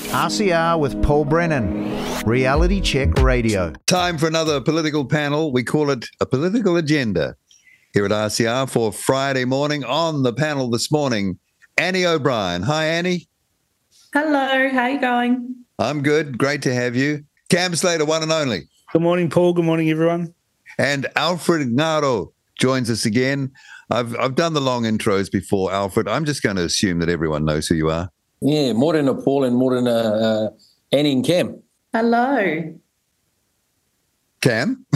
RCR with Paul Brennan, Reality Check Radio. Time for another political panel. We call it a political agenda here at RCR for Friday morning. On the panel this morning, Annie O'Brien. Hi, Annie. Hello, how you going? I'm good. Great to have you. Cam Slater, one and only. Good morning, Paul. Good morning, everyone. And Alfred Ngaro joins us again. I've done the long intros before, Alfred. I'm just going to assume that everyone knows who you are. Yeah, morena Paul and morena Annie and Cam. Hello. Cam?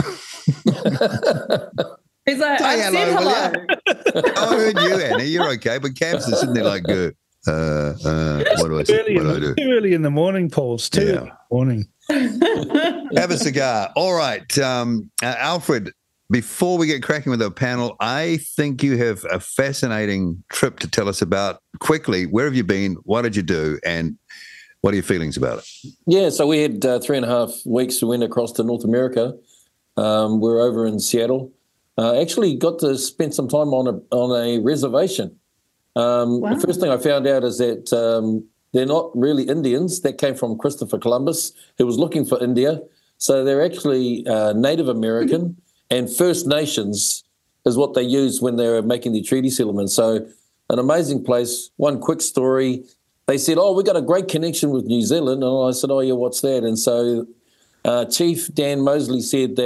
He's like, I said hello. I heard you, Annie. You're okay, but Cam's just sitting there like, what do I do? Too early in the morning, Paul. It's too early in the morning. Have a cigar. All right. Alfred, before we get cracking with our panel, I think you have a fascinating trip to tell us about. Quickly, where have you been? What did you do? And what are your feelings about it? Yeah, so we had 3.5 weeks. We went across to North America. We're over in Seattle. Actually got to spend some time on a reservation. Wow. The first thing I found out is that they're not really Indians. That came from Christopher Columbus, who was looking for India. So they're actually Native American and First Nations is what they used when they were making the treaty settlement. So an amazing place. One quick story. They said, we got a great connection with New Zealand. And I said, yeah, what's that? And so Chief Dan Mosley said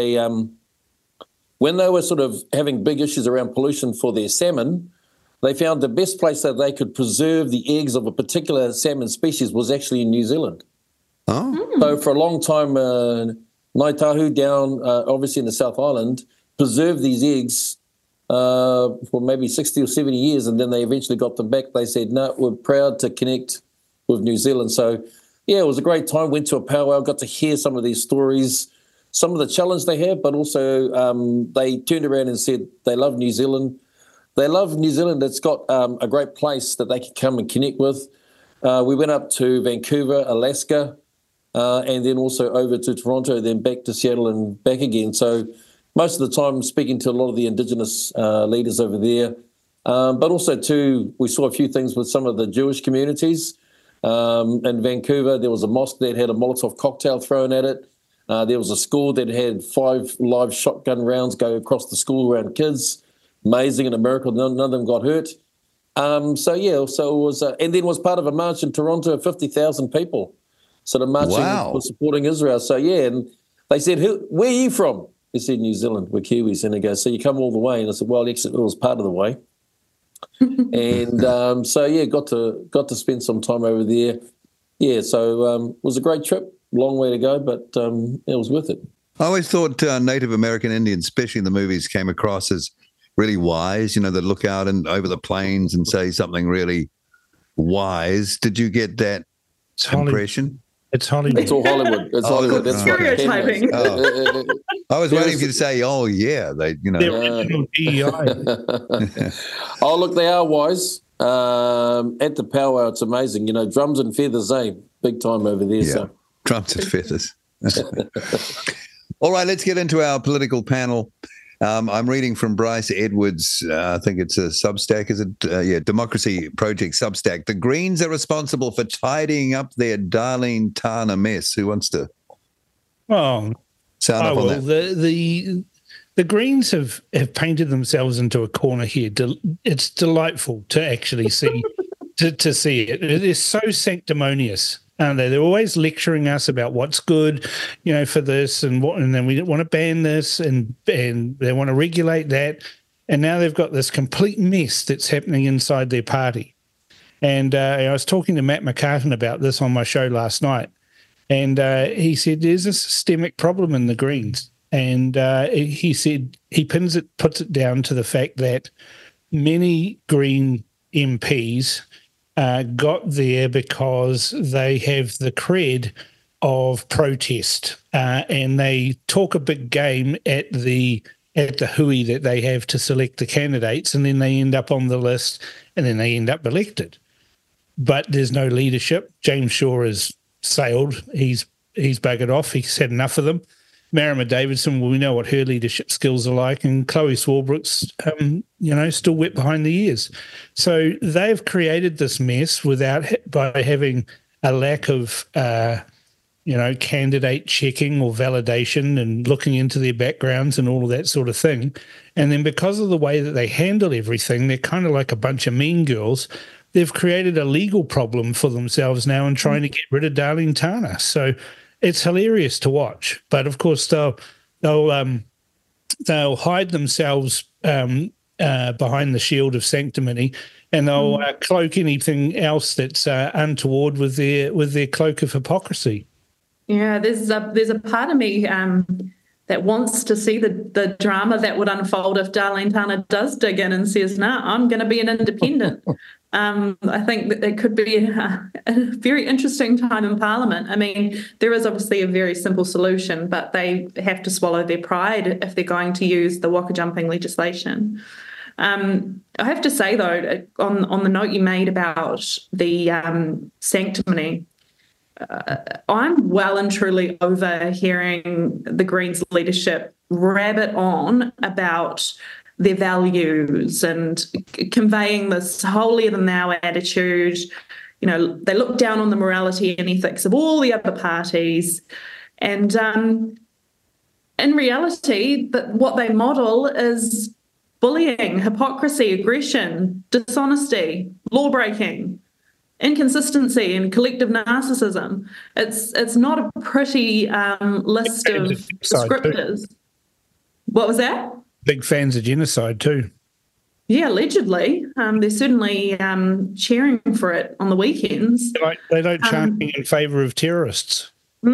when they were sort of having big issues around pollution for their salmon, they found the best place that they could preserve the eggs of a particular salmon species was actually in New Zealand. Oh. So for a long time, Ngāi Tahu down, obviously in the South Island, preserved these eggs for maybe 60 or 70 years, and then they eventually got them back. They said, no, we're proud to connect with New Zealand. So, yeah, it was a great time. Went to a powwow, got to hear some of these stories, some of the challenge they have, but also they turned around and said they love New Zealand. They love New Zealand. It's got a great place that they can come and connect with. We went up to Vancouver, Alaska, and then also over to Toronto, then back to Seattle and back again. So most of the time speaking to a lot of the Indigenous leaders over there. But also, too, we saw a few things with some of the Jewish communities. In Vancouver, there was a mosque that had a Molotov cocktail thrown at it. There was a school that had 5 live shotgun rounds go across the school around kids. Amazing and a miracle. None of them got hurt. So it was, and then was part of a march in Toronto of 50,000 people. So the marching for supporting Israel. So, yeah, and they said, where are you from? They said, New Zealand, we're Kiwis. And they go, so you come all the way? And I said, well, actually, it was part of the way. And got to spend some time over there. Yeah, so it was a great trip. Long way to go, but it was worth it. I always thought Native American Indians, especially in the movies, came across as really wise. You know, they look out and over the plains and say something really wise. Did you get that impression? It's Hollywood. It's all Hollywood. It's Hollywood. That's stereotyping. I was waiting for you to say, yeah, they, The original DEI. Oh, look, they are wise. At the powwow, it's amazing. You know, drums and feathers, big time over there. Yeah, so. drums and feathers. All right, let's get into our political panel. I'm reading from Bryce Edwards. I think it's a Substack. Is it? Democracy Project Substack. The Greens are responsible for tidying up their Darlene Tana mess. Who wants to sound up on that? The Greens have painted themselves into a corner here. It's delightful to actually see to see it. It is so sanctimonious. Aren't they? They're always lecturing us about what's good, for this and then we want to ban this and they want to regulate that. And now they've got this complete mess that's happening inside their party. And I was talking to Matt McCartan about this on my show last night. And he said there's a systemic problem in the Greens. And he said he puts it down to the fact that many Green MPs got there because they have the cred of protest, and they talk a big game at the hui that they have to select the candidates, and then they end up on the list, and then they end up elected. But there's no leadership. James Shaw has sailed. He's buggered off. He's had enough of them. Marama Davidson, well, we know what her leadership skills are like, and Chloe Swarbrick's, still wet behind the ears. So they've created this mess by having a lack of candidate checking or validation and looking into their backgrounds and all of that sort of thing. And then because of the way that they handle everything, they're kind of like a bunch of mean girls. They've created a legal problem for themselves now and trying to get rid of Darlene Tana. So it's hilarious to watch. But of course, they'll hide themselves behind the shield of sanctimony, and they'll cloak anything else that's untoward with their cloak of hypocrisy. Yeah, there's a part of me that wants to see the drama that would unfold if Darlene Tana does dig in and says, "No, I'm going to be an independent." I think that it could be a very interesting time in Parliament. I mean, there is obviously a very simple solution, but they have to swallow their pride if they're going to use the waka jumping legislation. I have to say, though, on the note you made about the sanctimony, I'm well and truly over hearing the Greens leadership rabbit on about their values and conveying this holier-than-thou attitude. You know, they look down on the morality and ethics of all the other parties. And in reality, what they model is bullying, hypocrisy, aggression, dishonesty, law-breaking, inconsistency, and collective narcissism. It's not a pretty list of descriptors. What was that? Big fans of genocide too. Yeah, allegedly. They're certainly cheering for it on the weekends. They don't champion in favour of terrorists.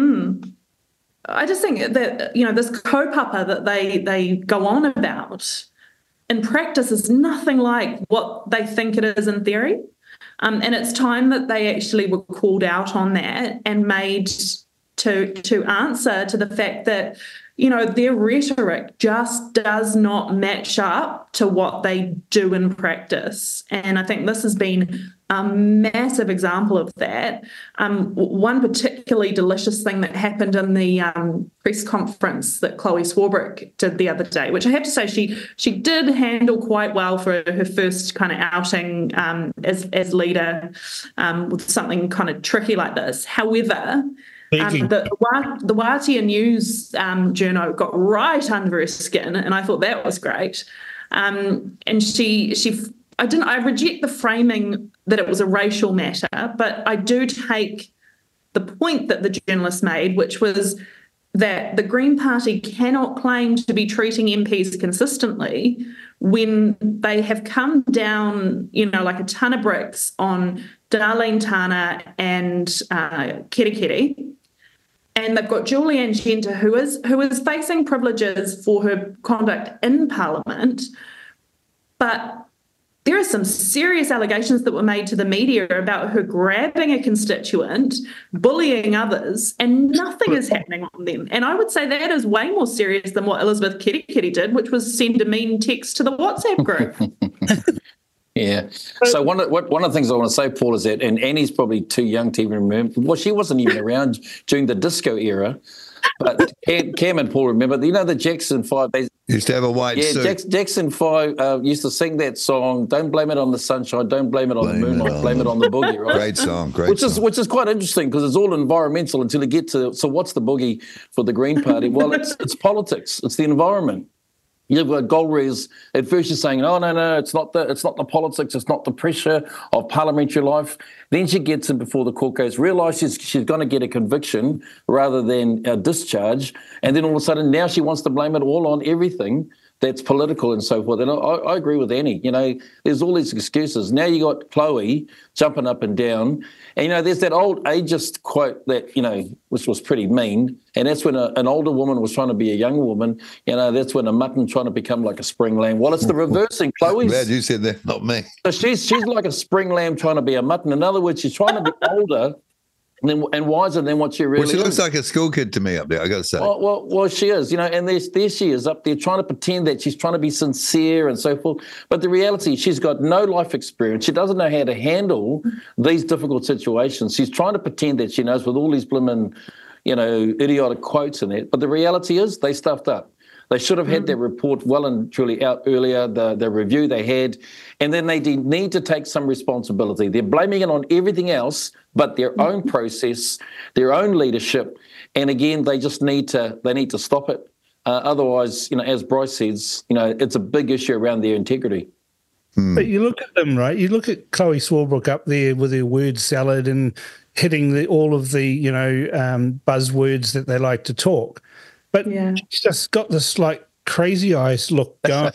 I just think that, this kaupapa that they go on about in practice is nothing like what they think it is in theory. And it's time that they actually were called out on that and made to answer to the fact that, their rhetoric just does not match up to what they do in practice. And I think this has been a massive example of that. One particularly delicious thing that happened in the press conference that Chloe Swarbrick did the other day, which I have to say she did handle quite well for her first kind of outing as leader with something kind of tricky like this. However, the Wātea News journo got right under her skin, and I thought that was great. And I reject the framing that it was a racial matter, but I do take the point that the journalist made, which was that the Green Party cannot claim to be treating MPs consistently when they have come down, like a ton of bricks on Darlene Tana and Kerekere. And they've got Julianne Genter, who is facing privileges for her conduct in Parliament, but there are some serious allegations that were made to the media about her grabbing a constituent, bullying others, and nothing is happening on them. And I would say that is way more serious than what Elizabeth Kerekere did, which was send a mean text to the WhatsApp group. Yeah. So one of the things I want to say, Paul, is that, and Annie's probably too young to even remember, well, she wasn't even around during the disco era, but Cam and Paul remember, the Jackson 5, they used to have a white suit. Yeah, Jackson 5 used to sing that song, "Don't blame it on the sunshine, don't blame it on the moonlight, blame it on the boogie," right? Great song, Which is quite interesting because it's all environmental until you get to, so what's the boogie for the Green Party? Well, it's politics, it's the environment. You've got Golriz at first you're saying, "Oh no, it's not the politics, it's not the pressure of parliamentary life." Then she gets it before the court case, realises she's going to get a conviction rather than a discharge, and then all of a sudden now she wants to blame it all on everything that's political and so forth. And I agree with Annie. There's all these excuses. Now you got Chloe jumping up and down, and there's that old ageist quote that which was pretty mean. And that's when an older woman was trying to be a young woman. That's when a mutton trying to become like a spring lamb. Well, it's the reversing. Chloe's glad you said that, not me. So she's like a spring lamb trying to be a mutton. In other words, she's trying to be older and wiser than what she really is. Well, she looks like a school kid to me up there, I got to say. Well, she is, and there she is up there trying to pretend that she's trying to be sincere and so forth. But the reality, she's got no life experience. She doesn't know how to handle these difficult situations. She's trying to pretend that she knows with all these blimmin', idiotic quotes in it. But the reality is they stuffed up. They should have had their report well and truly out earlier, the review they had, and then they need to take some responsibility. They're blaming it on everything else but their own process, their own leadership, and again, they need to stop it. Otherwise, as Bryce says, it's a big issue around their integrity. But you look at them, right? You look at Chloe Swarbrick up there with her word salad and hitting all of the, buzzwords that they like to talk. But she's just got this crazy eyes look going,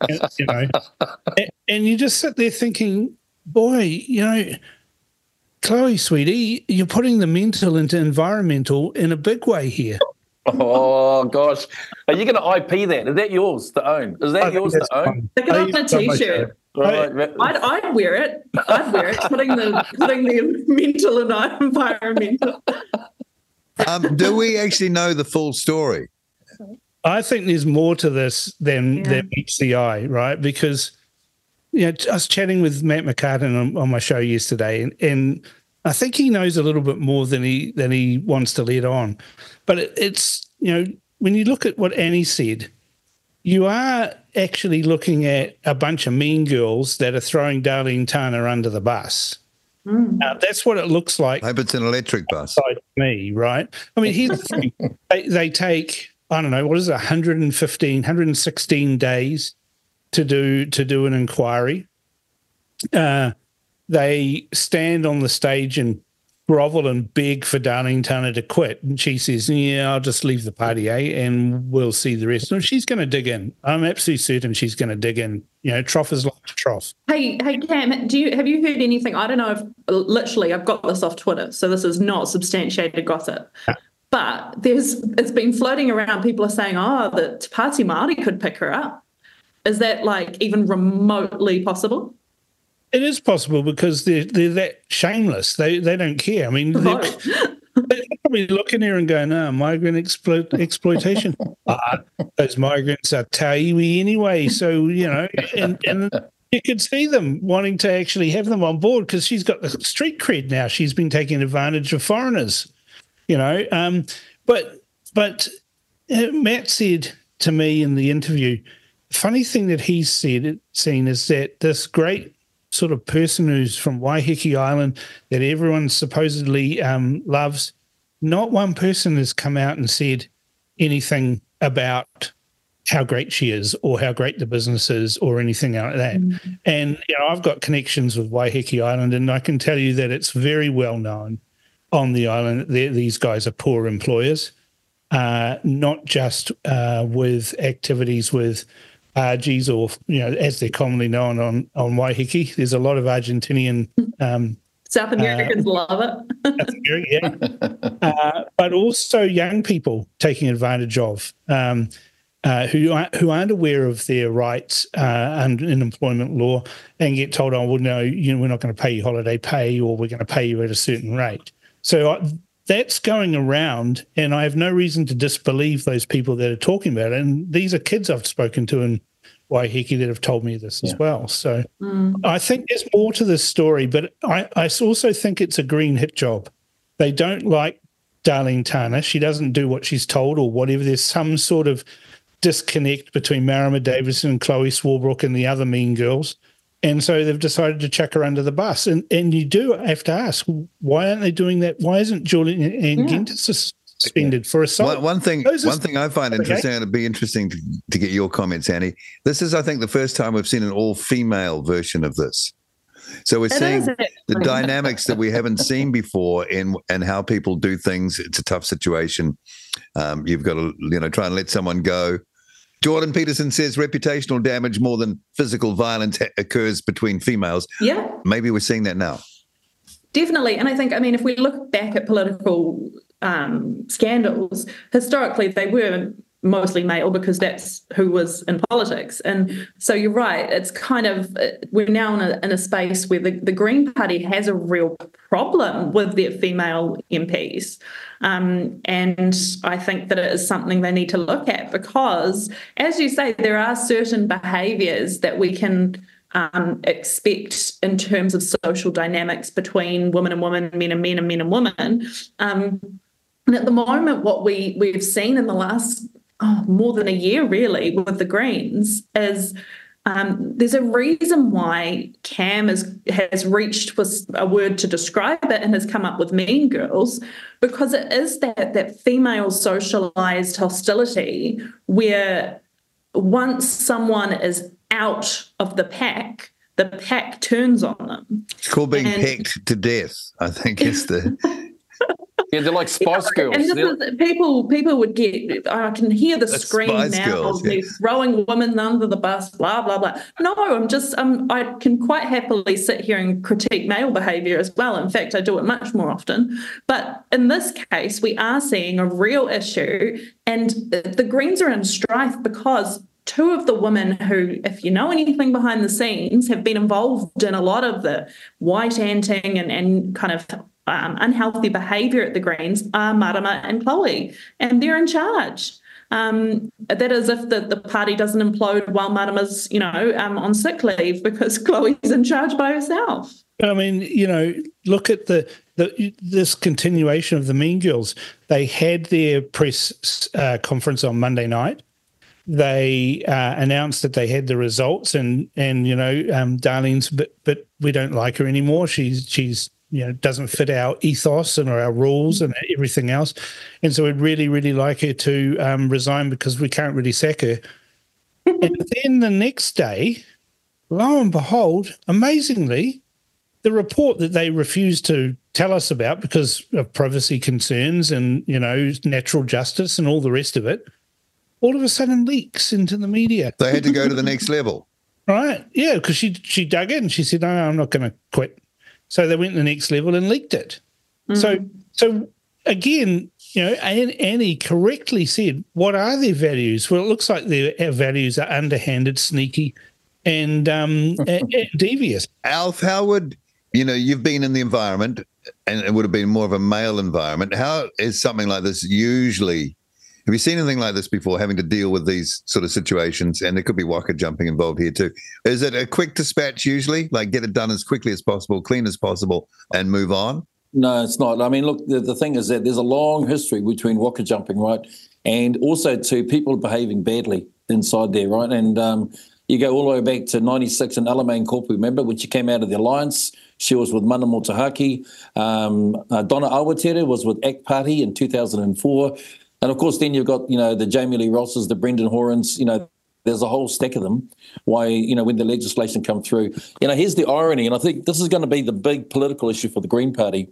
and you just sit there thinking, boy, Chloe, sweetie, you're putting the mental into environmental in a big way here. Oh, gosh. Are you going to IP that? Is that yours to own? Is that yours to own? Stick it on a T-shirt. Right. I'd wear it. Putting the mental and environmental. Do we actually know the full story? I think there's more to this than meets the eye, right? Because I was chatting with Matt McCartan on my show yesterday, and I think he knows a little bit more than he wants to let on. But it's when you look at what Annie said, you are actually looking at a bunch of mean girls that are throwing Darlene Tana under the bus. That's what it looks like. I hope it's an electric bus. To me, right? I mean, here's the thing. They take, I don't know, what is it, 116 days to do an inquiry. They stand on the stage and grovel and beg for Darlene Tana to quit. And she says, I'll just leave the party, and we'll see the rest. No, she's going to dig in. I'm absolutely certain she's going to dig in. Trough is like a trough. Hey, Cam, have you heard anything? I don't know if literally I've got this off Twitter, so this is not substantiated gossip. But it's been floating around. People are saying, that Te Pāti Māori could pick her up. Is that even remotely possible? It is possible because they're that shameless. They don't care. I mean, they're probably looking there and going, migrant exploitation. Those migrants are taiwi anyway. So, and you could see them wanting to actually have them on board because she's got the street cred now. She's been taking advantage of foreigners, But Matt said to me in the interview, the funny thing that he's seen is that this great sort of person who's from Waiheke Island that everyone supposedly loves, not one person has come out and said anything about how great she is or how great the business is or anything like that. And I've got connections with Waiheke Island, and I can tell you that it's very well known on the island that these guys are poor employers, not just with activities with Argies or, as they're commonly known on Waiheke. There's a lot of Argentinian... South Americans love it. But also young people taking advantage of who aren't aware of their rights in employment law and get told, oh, well, no, we're not going to pay you holiday pay or we're going to pay you at a certain rate. So that's going around, and I have no reason to disbelieve those people that are talking about it. And these are kids I've spoken to in Waiheke that have told me this as well. So I think there's more to this story, but I also think it's a green hit job. They don't like Darlene Tana. She doesn't do what she's told or whatever. There's some sort of disconnect between Marama Davidson and Chloe Swarbrick and the other mean girls. And so they've decided to chuck her under the bus. And you do have to ask, why aren't they doing that? Why isn't Julian and Gentes suspended for assault? One thing I find interesting, and it'd be interesting to get your comments, Annie. This is, I think, the first time we've seen an all-female version of this. So we're seeing the dynamics that we haven't seen before and how people do things. It's a tough situation. You've got to try and let someone go. Jordan Peterson says reputational damage more than physical violence occurs between females. Yeah. Maybe we're seeing that now. Definitely. And I think, if we look back at political scandals, historically they were mostly male because that's who was in politics. And so you're right, it's kind of, we're now in a space where the Green Party has a real problem with their female MPs. And I think that it is something they need to look at because, as you say, there are certain behaviours that we can expect in terms of social dynamics between women and women, men and men, and men and women. And at the moment, what we've seen in the last more than a year, really, with the Greens, is there's a reason why Cam has reached for a word to describe it and has come up with Mean Girls, because it is that female socialised hostility where once someone is out of the pack turns on them. It's called being pecked to death, I think is the... Yeah, they're like Spice Girls. And this is, people would get, I can hear the scream now Girls, of me throwing women under the bus, blah, blah, blah. No, I can quite happily sit here and critique male behaviour as well. In fact, I do it much more often. But in this case, we are seeing a real issue, and the Greens are in strife because two of the women who, if you know anything behind the scenes, have been involved in a lot of the white anting and kind of unhealthy behaviour at the Greens are Marama and Chloe, and they're in charge. That is if the party doesn't implode while Marama's, on sick leave because Chloe's in charge by herself. I mean, look at this continuation of the Mean Girls. They had their press conference on Monday night. They announced that they had the results, and Darlene's, but we don't like her anymore. She's doesn't fit our ethos and our rules and everything else, and so we'd really, really like her to resign because we can't really sack her. And then the next day, lo and behold, amazingly, the report that they refused to tell us about because of privacy concerns and natural justice and all the rest of it, all of a sudden leaks into the media. They had to go to the next level. Right, yeah, because she dug in and she said, no, I'm not going to quit. So they went to the next level and leaked it. Mm-hmm. So again, Annie correctly said, what are their values? Well, it looks like our values are underhanded, sneaky, and devious. Alf, how would, you've been in the environment, and it would have been more of a male environment. How is something like this usually... Have you seen anything like this before, having to deal with these sort of situations? And there could be waka jumping involved here too. Is it a quick dispatch usually, like get it done as quickly as possible, clean as possible, and move on? No, it's not. I mean, look, the thing is that there's a long history between waka jumping, right, and also to people behaving badly inside there, right? And you go all the way back to 96 in Alamein Corp, remember, when she came out of the Alliance. She was with Mana Motuhake. Donna Awatere was with ACT Party in 2004. And, of course, then you've got, the Jamie Lee Rosses, the Brendan Horans, there's a whole stack of them. Why, when the legislation come through. Here's the irony, and I think this is going to be the big political issue for the Green Party.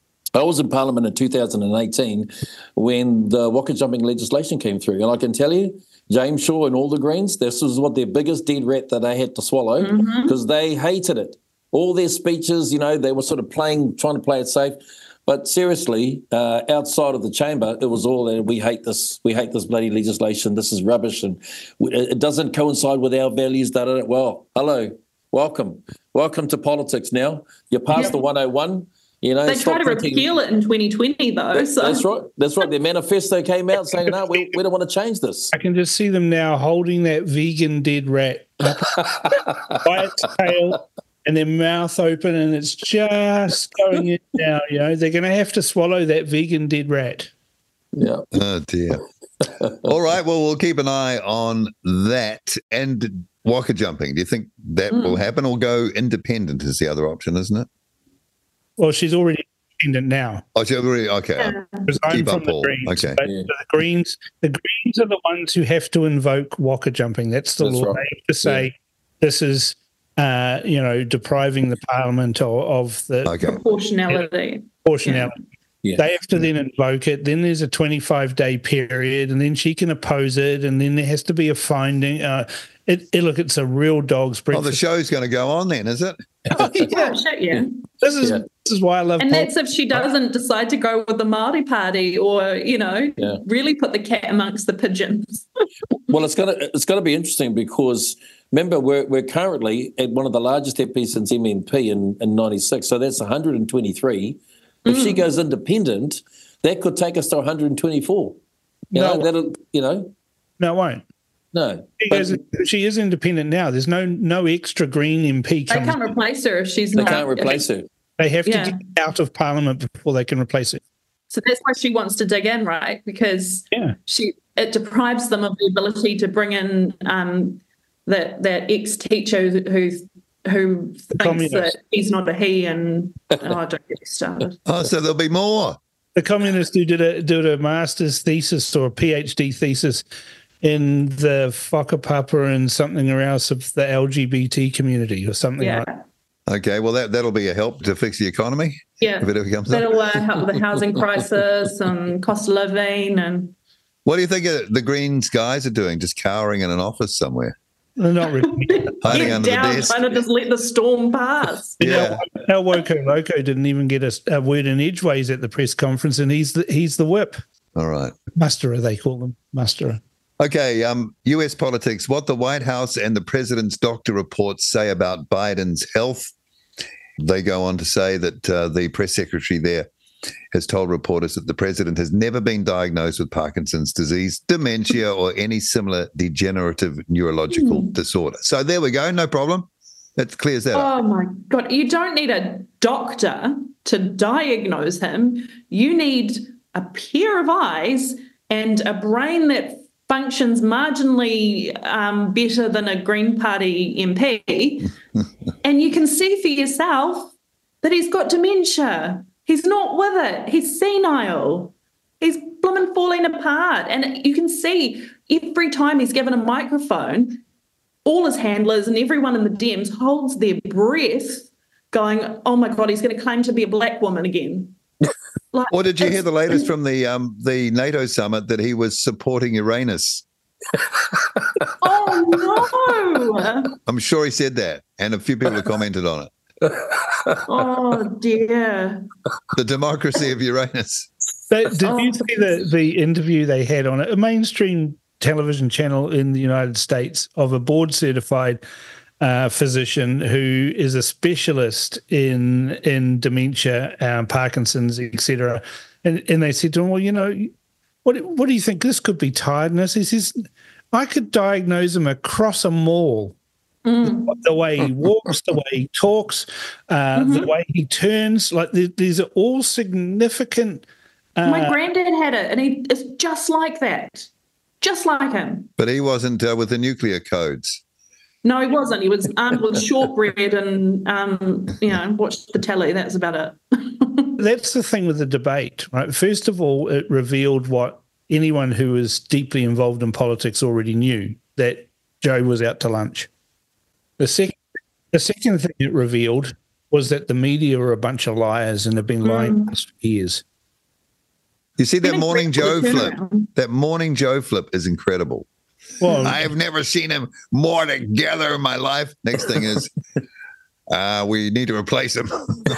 I was in Parliament in 2018 when the waka jumping legislation came through. And I can tell you, James Shaw and all the Greens, this was what their biggest dead rat that they had to swallow because they hated it. All their speeches, they were sort of trying to play it safe. But seriously, outside of the chamber, it was all that we hate this bloody legislation. This is rubbish, and it doesn't coincide with our values. Well, hello, welcome to politics. Now you're past the 101. They try to repeal it in 2020, though. That's right. Their manifesto came out saying, "No, we don't want to change this." I can just see them now holding that vegan dead rat by its tail. And their mouth open, and it's just going in now. They're going to have to swallow that vegan dead rat. Yeah. Oh dear. All right. Well, we'll keep an eye on that. And waka jumping. Do you think that will happen, or go independent? Is the other option, isn't it? Well, she's already independent now. Oh, she's already okay. Yeah. Resigned from the Greens. Okay. The Greens are the ones who have to invoke waka jumping. That's the law. Right. They have to say this is. Depriving the Parliament of the proportionality. Yeah. They have to then invoke it. Then there's a 25-day period, and then she can oppose it, and then there has to be a finding. It's a real dog's breakfast. Oh, the show's going to go on then, is it? Oh, yeah. This is why I love. And that's if she doesn't decide to go with the Māori Party, or really put the cat amongst the pigeons. Well, it's gonna be interesting because remember we're currently at one of the largest FPs since MMP in 96, so that's 123. If she goes independent, that could take us to 124. No, it won't. No. She is independent now. There's no extra Green MP coming. They can't replace her if she's not. They can't replace her. They have to get out of Parliament before they can replace it. So that's why she wants to dig in, right? Because it deprives them of the ability to bring in that ex-teacher who thinks that he's not a he, and don't get me started. Oh, so there'll be more. The communist who did a master's thesis or a PhD thesis in the whakapapa and something else of the LGBT community or something like that. Okay, well, that'll be a help to fix the economy. Yeah, if it ever comes that'll up. help with the housing crisis and cost of living. And what do you think the Greens guys are doing? Just cowering in an office somewhere? They're not really hiding under the desk, trying to just let the storm pass. Yeah, El Woko Loco didn't even get a word in edgeways at the press conference, and he's the whip. All right, musterer they call them, musterer. Okay, U.S. politics. What the White House and the president's doctor reports say about Biden's health. They go on to say that the press secretary there has told reporters that the president has never been diagnosed with Parkinson's disease, dementia, or any similar degenerative neurological disorder. So there we go. No problem. That clears that up. Oh, my God. You don't need a doctor to diagnose him. You need a pair of eyes and a brain that functions marginally better than a Green Party MP, and you can see for yourself that he's got dementia. He's not with it. He's senile. He's blooming falling apart. And you can see every time he's given a microphone, all his handlers and everyone in the Dems holds their breath going, oh, my God, he's going to claim to be a black woman again. Or did you hear the latest from the NATO summit that he was supporting Uranus? Oh, no. I'm sure he said that, and a few people have commented on it. Oh, dear. The democracy of Uranus. Did you see the interview they had on a mainstream television channel in the United States of a board-certified physician who is a specialist in dementia, Parkinson's, etc. And they said to him, well, what do you think? This could be tiredness. He says, I could diagnose him across a mall. The way he walks, the way he talks, the way he turns, like these are all significant. My granddad had it, and he is just like that, just like him. But he wasn't with the nuclear codes. No, he wasn't. He was armed with shortbread and, watched the telly. That's about it. That's the thing with the debate, right? First of all, it revealed what anyone who was deeply involved in politics already knew, that Joe was out to lunch. The second thing it revealed was that the media are a bunch of liars and have been lying for years. You see that Morning Joe flip? That Morning Joe flip is incredible. Well, I have never seen him more together in my life. Next thing is, we need to replace him.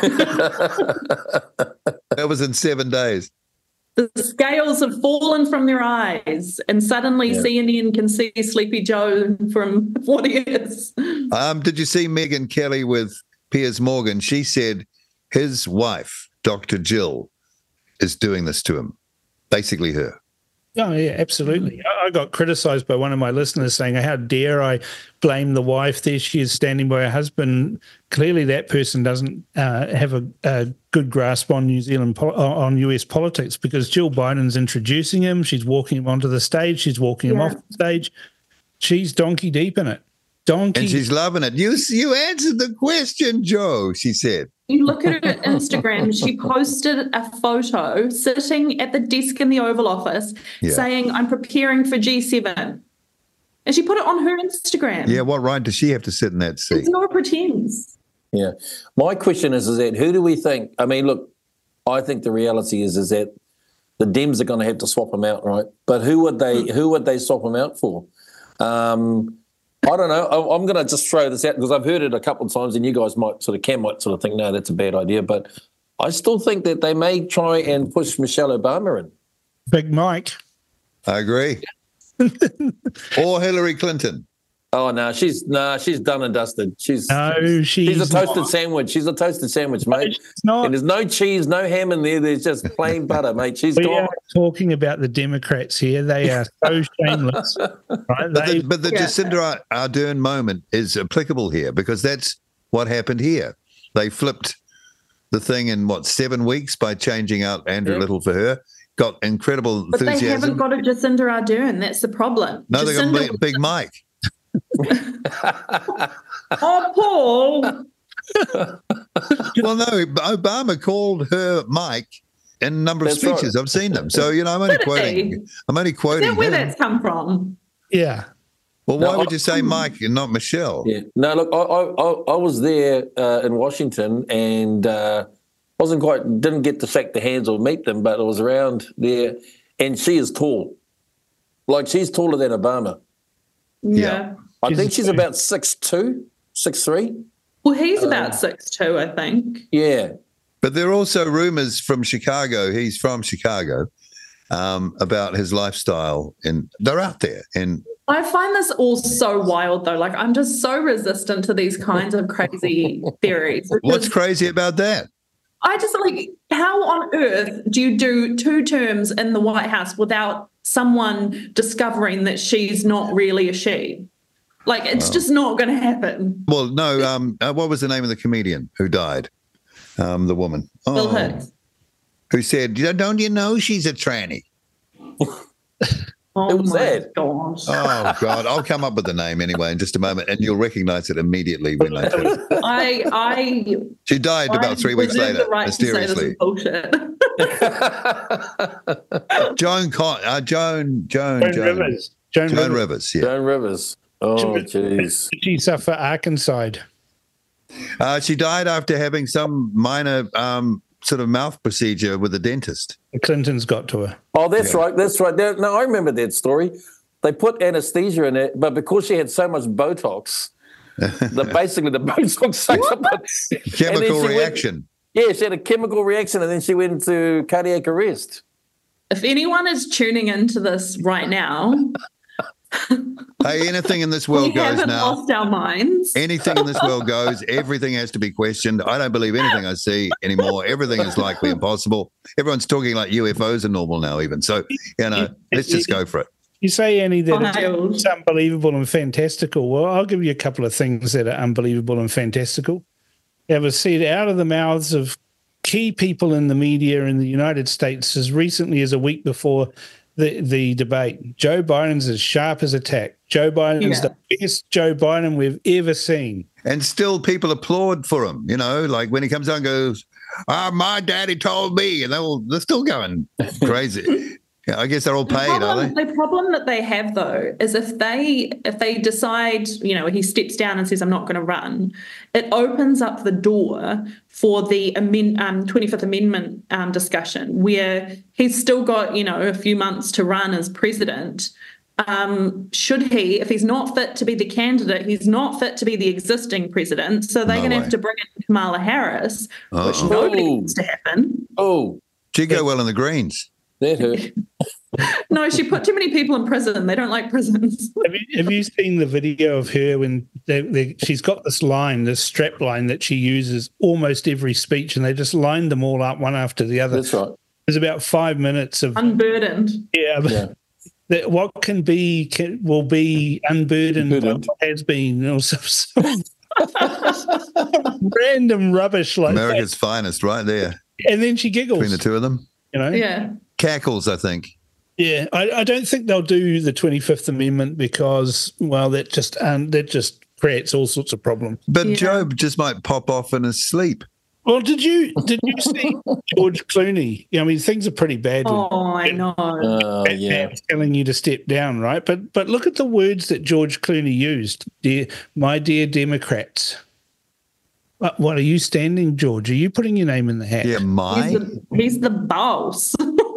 That was in 7 days. The scales have fallen from their eyes, and suddenly CNN can see Sleepy Joe from what he is. Did you see Megyn Kelly with Piers Morgan? She said his wife, Dr. Jill, is doing this to him. Basically her. Oh, yeah, absolutely. I got criticised by one of my listeners saying, how dare I blame the wife? There she is standing by her husband. Clearly that person doesn't have a good grasp on New Zealand, on US politics, because Jill Biden's introducing him. She's walking him onto the stage. She's walking him off the stage. She's donkey deep in it. And she's loving it. You answered the question, Joe, she said. You look at her Instagram, she posted a photo sitting at the desk in the Oval Office saying, I'm preparing for G7. And she put it on her Instagram. Yeah, what right does she have to sit in that seat? It's no pretense. Yeah. My question is that who do we think? I mean, look, I think the reality is that the Dems are going to have to swap them out, right? But who would they swap them out for? I don't know. I'm going to just throw this out because I've heard it a couple of times, and you guys might sort of think, no, that's a bad idea. But I still think that they may try and push Michelle Obama in. Big Mike. I agree. Or Hillary Clinton. Oh no, she's done and dusted. She's a toasted sandwich. She's a toasted sandwich, mate. And there's no cheese, no ham in there. There's just plain butter, mate. She's gone. We are talking about the Democrats here. They are so shameless. Right? But the Jacinda Ardern moment is applicable here because that's what happened here. They flipped the thing in, 7 weeks by changing out Andrew Little for her. Got incredible But enthusiasm. they haven't got a Jacinda Ardern. That's the problem. No, they got Jacinda Big Mike. Oh, Paul. Well, no, Obama called her Mike in a number of That's right. speeches. I've seen them. So, I'm only Did quoting. he? I'm only quoting Is that where him. that's come from? Yeah. Well, why No, would you say Mike and not Michelle? Yeah. No, look, I was there in Washington and didn't get to shake their hands or meet them, but I was around there, and she is tall. Like, she's taller than Obama. Yeah. I think she's about 6'2", 6'3". Well, he's about 6'2", I think. Yeah. But there are also rumors from Chicago. He's from Chicago. About his lifestyle, and they're out there. And I find this all so wild, though. Like, I'm just so resistant to these kinds of crazy theories. what's crazy about that? I just how on earth do you do 2 terms in the White House without someone discovering that she's not really a she? Like, it's just not going to happen. Well, no. What was the name of the comedian who died? The woman. Bill Hicks. Who said, "Don't you know she's a tranny?" Oh, It was my that. gosh. Oh God, I'll come up with the name anyway in just a moment, and you'll recognise it immediately when I tell you. I She died about 3 weeks reserve later, the right to say this mysteriously. is bullshit. Joan Rivers. Joan Rivers. Yeah, Joan Rivers. Oh, jeez. She suffered Arkansas. she died after having some minor sort of mouth procedure with a dentist. The Clintons got to her. Oh, that's right. That's right. No, I remember that story. They put anesthesia in it, but because she had so much Botox, basically the Botox sucked up. Chemical reaction. Yeah, she had a chemical reaction, and then she went into cardiac arrest. If anyone is tuning into this right now, Hey, anything in this we world goes haven't now. lost our minds. Anything in this world goes. Everything has to be questioned. I don't believe anything I see anymore. Everything is likely impossible. Everyone's talking like UFOs are normal now, even. So, let's just go for it. You say, Annie, that Wild. it's unbelievable and fantastical. Well, I'll give you a couple of things that are unbelievable and fantastical. Have a seed out of the mouths of key people in the media in the United States as recently as a week before the debate. Joe Biden's as sharp as a tack. Joe Biden's the best Joe Biden we've ever seen. And still people applaud for him, like when he comes out and goes, my daddy told me, and they're still going crazy. Yeah, I guess they're all paid, are they? The problem that they have, though, is if they decide, he steps down and says, I'm not going to run, it opens up the door for the 25th Amendment discussion, where he's still got, a few months to run as president. Should he, if he's not fit to be the candidate, he's not fit to be the existing president, so they're going to have to bring in Kamala Harris, which nobody wants to happen. Oh, She'd go well in the Greens. that hurt. No, she put too many people in prison. They don't like prisons. Have you seen the video of her when she's got this strap line that she uses almost every speech, and they just lined them all up one after the other. That's right. There's about 5 minutes of Unburdened. that what will be unburdened by what has been, or some random rubbish like America's finest right there. And then she giggles. Between the two of them. Yeah. Cackles, I think. Yeah, I don't think they'll do the 25th Amendment because, well, that just creates all sorts of problems. But Job just might pop off in his sleep. Well, did you see George Clooney? I mean, things are pretty bad. Oh, I know. Batman's telling you to step down, right? But look at the words that George Clooney used. My dear Democrats. What are you standing, George? Are you putting your name in the hat? Yeah, He's the boss.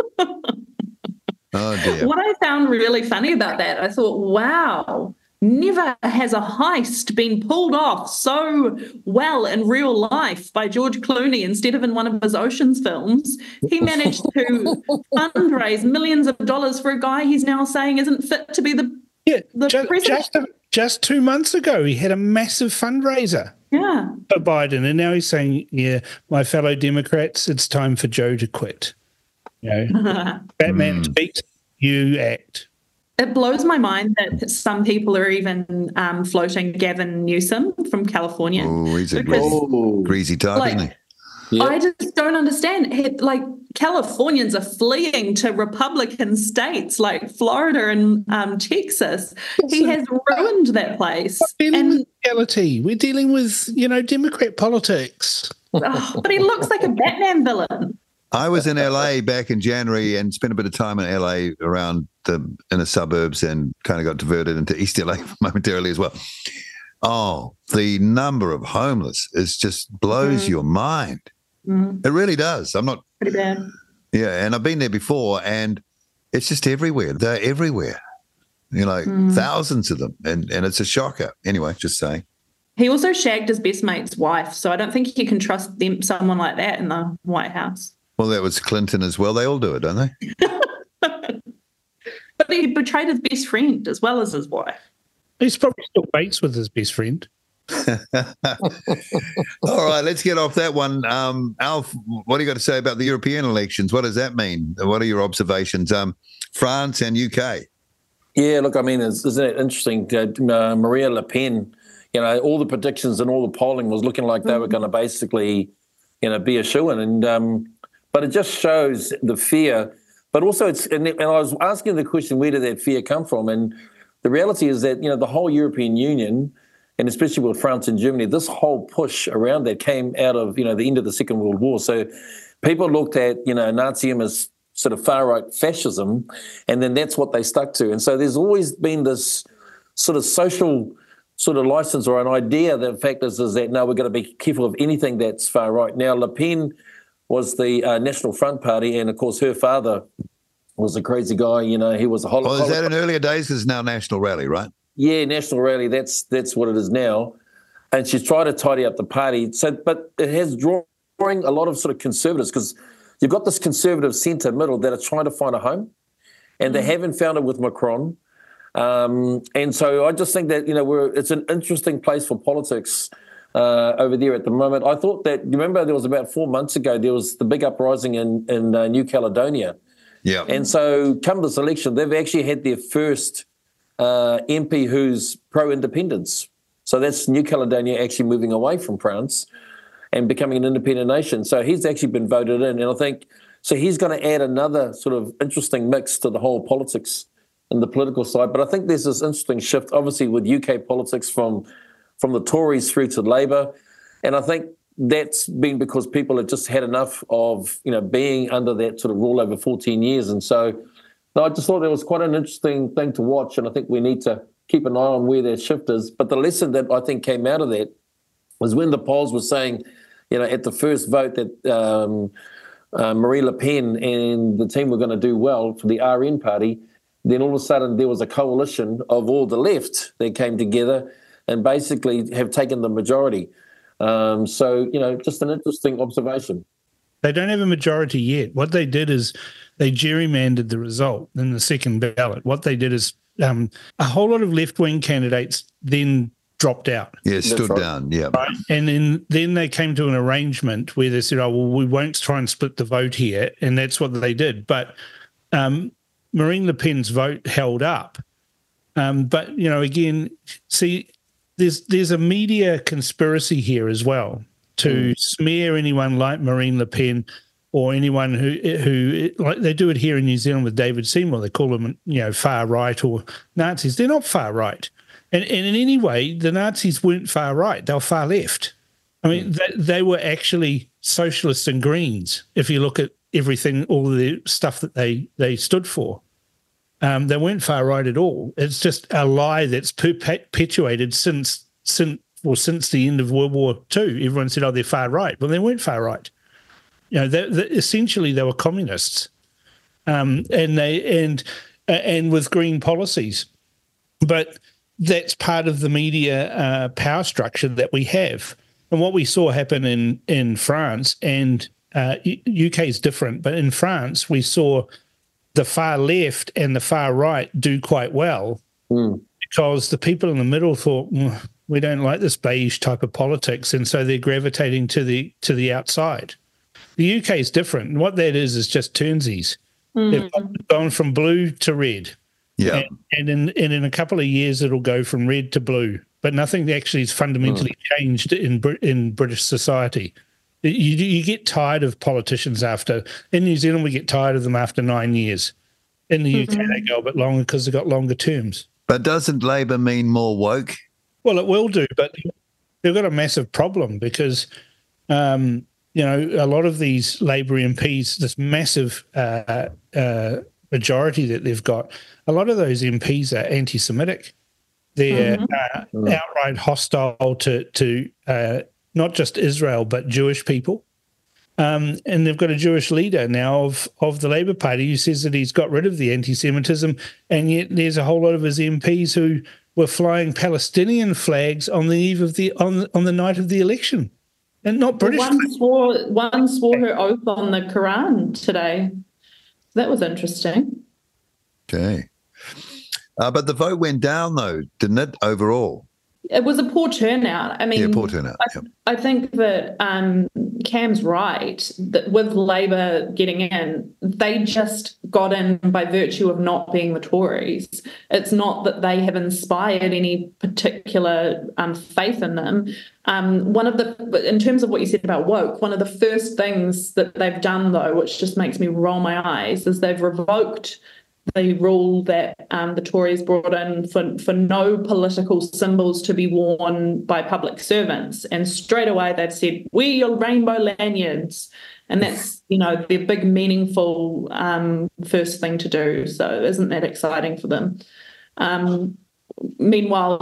Oh, dear. What I found really funny about that, I thought, wow, never has a heist been pulled off so well in real life by George Clooney instead of in one of his Ocean's films. He managed to fundraise millions of dollars for a guy he's now saying isn't fit to be the president. Just 2 months ago, he had a massive fundraiser for Biden, and now he's saying, my fellow Democrats, it's time for Joe to quit. Batman speaks, you act. It blows my mind that some people are even floating Gavin Newsom from California. Oh, he's a greasy type, isn't he? Yeah. I just don't understand. Like, Californians are fleeing to Republican states like Florida and Texas. He has ruined that place. We're dealing with reality. We're dealing with, Democrat politics. But he looks like a Batman villain. I was in LA back in January and spent a bit of time in LA around the inner suburbs and kind of got diverted into East LA momentarily as well. Oh, the number of homeless just blows your mind. It really does. I'm not pretty bad. Yeah, and I've been there before, and it's just everywhere. They're everywhere. Thousands of them, and it's a shocker. Anyway, just saying. He also shagged his best mate's wife, so I don't think you can trust someone like that in the White House. Well, that was Clinton as well. They all do it, don't they? But he betrayed his best friend as well as his wife. He's probably still mates with his best friend. All right, let's get off that one. Alf, what do you got to say about the European elections? What does that mean? What are your observations? France and UK. Yeah, look, I mean, isn't it interesting that Marine Le Pen, all the predictions and all the polling was looking like they were going to basically, be a shoo-in. And but it just shows the fear. But also, and I was asking the question, where did that fear come from? And the reality is that, the whole European Union, and especially with France and Germany, this whole push around that came out of, the end of the Second World War. So people looked at, Nazism as sort of far-right fascism, and then that's what they stuck to. And so there's always been this sort of social sort of license or an idea that, in fact, is that, no, we're going to be careful of anything that's far-right. Now, Le Pen was the National Front Party, and, of course, her father was a crazy guy. He was a Holocaust. Well, is that in earlier days? It's now National Rally, right? Yeah, National Rally, that's what it is now. And she's tried to tidy up the party. But it has drawing a lot of sort of conservatives, because you've got this conservative centre middle that are trying to find a home, and they haven't found it with Macron. And so I just think that, it's an interesting place for politics over there at the moment. I thought that, remember, there was about 4 months ago, there was the big uprising in New Caledonia. Yeah. And so come this election, they've actually had their first MP who's pro-independence. So that's New Caledonia actually moving away from France and becoming an independent nation. So he's actually been voted in. And I think, so he's going to add another sort of interesting mix to the whole politics and the political side. But I think there's this interesting shift, obviously, with UK politics from the Tories through to Labour. And I think that's been because people have just had enough of, being under that sort of rule over 14 years. And so I just thought that was quite an interesting thing to watch, and I think we need to keep an eye on where that shift is. But the lesson that I think came out of that was when the polls were saying, at the first vote that Marine Le Pen and the team were going to do well for the RN party, then all of a sudden there was a coalition of all the left that came together and basically have taken the majority. So, just an interesting observation. They don't have a majority yet. What they did is they gerrymandered the result in the second ballot. What they did is a whole lot of left-wing candidates then dropped out. Yeah, stood down, yeah. Right? And then they came to an arrangement where they said, we won't try and split the vote here, and that's what they did. But Marine Le Pen's vote held up. But, again, see, there's a media conspiracy here as well to smear anyone like Marine Le Pen or anyone who like they do it here in New Zealand with David Seymour. They call them, far right or Nazis. They're not far right. And in any way, the Nazis weren't far right. They were far left. I mean, they were actually socialists and Greens, if you look at everything, all of the stuff that they stood for. They weren't far right at all. It's just a lie that's perpetuated since the end of World War II. Everyone said, they're far right. Well, they weren't far right. Essentially they were communists, and with green policies. But that's part of the media power structure that we have. And what we saw happen in France, and UK is different, but in France we saw the far left and the far right do quite well because the people in the middle thought, we don't like this beige type of politics, and so they're gravitating to the outside. The UK is different. And what that is just turnsies. They've gone from blue to red. Yeah. And in a couple of years, it'll go from red to blue. But nothing actually is fundamentally changed in British society. You get tired of politicians in New Zealand, we get tired of them after 9 years. In the UK, they go a bit longer because they've got longer terms. But doesn't Labor mean more woke? Well, it will do, but they've got a massive problem because, a lot of these Labor MPs, this massive majority that they've got, a lot of those MPs are anti-Semitic. They're outright hostile to not just Israel, but Jewish people. And they've got a Jewish leader now of the Labor Party who says that he's got rid of the anti-Semitism, and yet there's a whole lot of his MPs who were flying Palestinian flags on the eve of on the night of the election, and not British. One swore her oath on the Quran today. That was interesting. Okay. But the vote went down, though, didn't it, overall? It was a poor turnout. I mean, poor turnout. I think that Cam's right, that with Labor getting in, they just got in by virtue of not being the Tories. It's not that they have inspired any particular faith in them. In terms of what you said about woke, one of the first things that they've done, though, which just makes me roll my eyes, is they've revoked the rule that the Tories brought in for no political symbols to be worn by public servants. And straight away they've said, we are rainbow lanyards. And that's, their big, meaningful first thing to do. So isn't that exciting for them? Meanwhile,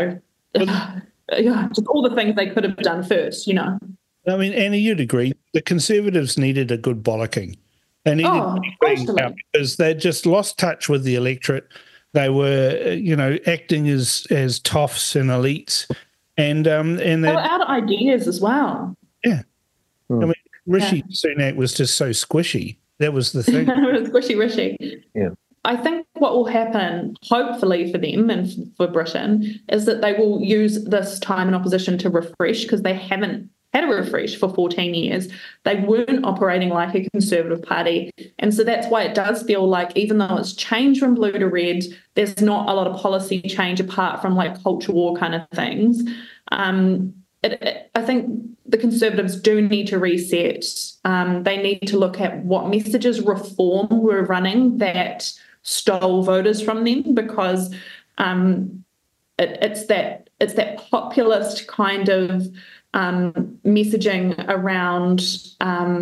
just all the things they could have done first, I mean, Annie, you'd agree. The Conservatives needed a good bollocking. They needed to be cleaned up because they'd just lost touch with the electorate. They were, acting as toffs and elites, and they were out of ideas as well. Yeah, I mean, Rishi Sunak was just so squishy. That was the thing. Squishy Rishi. Yeah. I think what will happen, hopefully for them and for Britain, is that they will use this time in opposition to refresh, because they haven't had a refresh for 14 years. They weren't operating like a Conservative party. And so that's why it does feel like, even though it's changed from blue to red, there's not a lot of policy change apart from like culture war kind of things. I think the Conservatives do need to reset. They need to look at what messages reform were running that stole voters from them, because it's that populist kind of messaging around,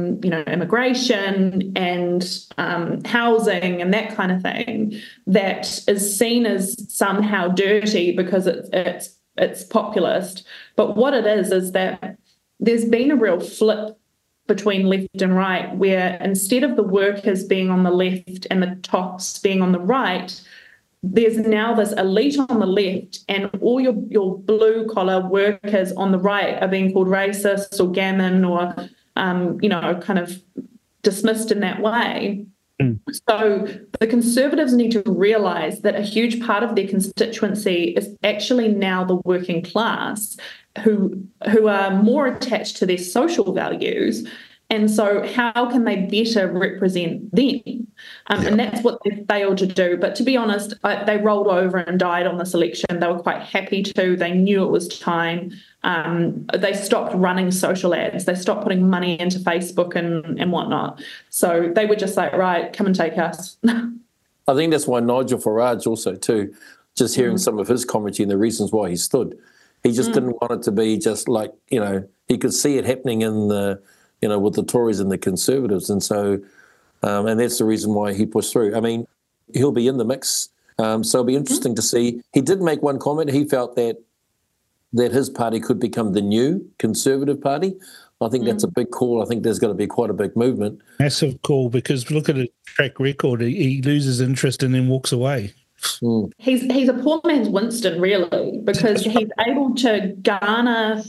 immigration and housing and that kind of thing that is seen as somehow dirty because it's populist. But what it is that there's been a real flip between left and right, where instead of the workers being on the left and the tops being on the right, there's now this elite on the left, and all your blue-collar workers on the right are being called racist or gammon or, kind of dismissed in that way. So the Conservatives need to realise that a huge part of their constituency is actually now the working class who are more attached to their social values. And so how can they better represent them? And that's what they failed to do. But to be honest, they rolled over and died on this election. They were quite happy to. They knew it was time. They stopped running social ads. They stopped putting money into Facebook and whatnot. So they were just like, right, come and take us. I think that's why Nigel Farage also too, just hearing some of his commentary and the reasons why he stood. He just didn't want it to be just like, he could see it happening in the, with the Tories and the Conservatives. And so, and that's the reason why he pushed through. I mean, he'll be in the mix. So it'll be interesting to see. He did make one comment. He felt that his party could become the new Conservative Party. I think that's a big call. I think there's going to be quite a big movement. Massive call, because look at his track record. He loses interest and then walks away. He's a poor man's Winston, really, because he's able to garner